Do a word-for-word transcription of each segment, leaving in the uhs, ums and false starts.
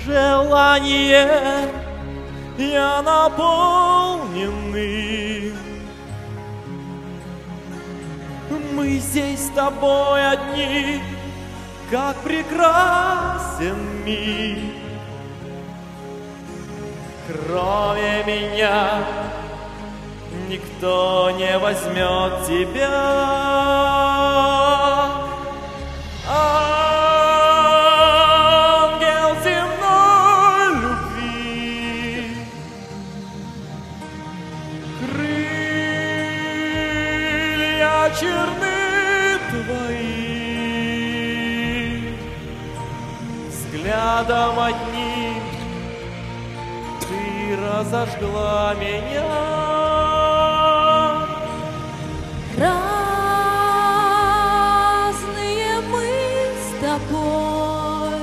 желание я наполнены. Мы здесь с тобой одни, как прекрасен мир. Кроме меня никто не возьмет тебя. Ангел земной любви, крылья черны твои, взглядом одним ты разожгла меня. Разные мы с тобой,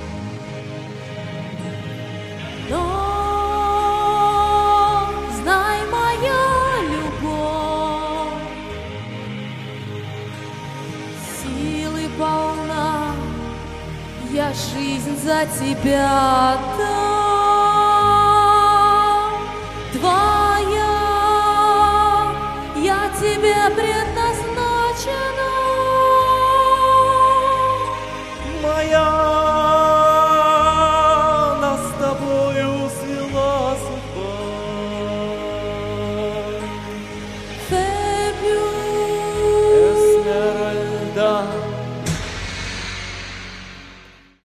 но знай, моя любовь силы полна, я жизнь за тебя отдам.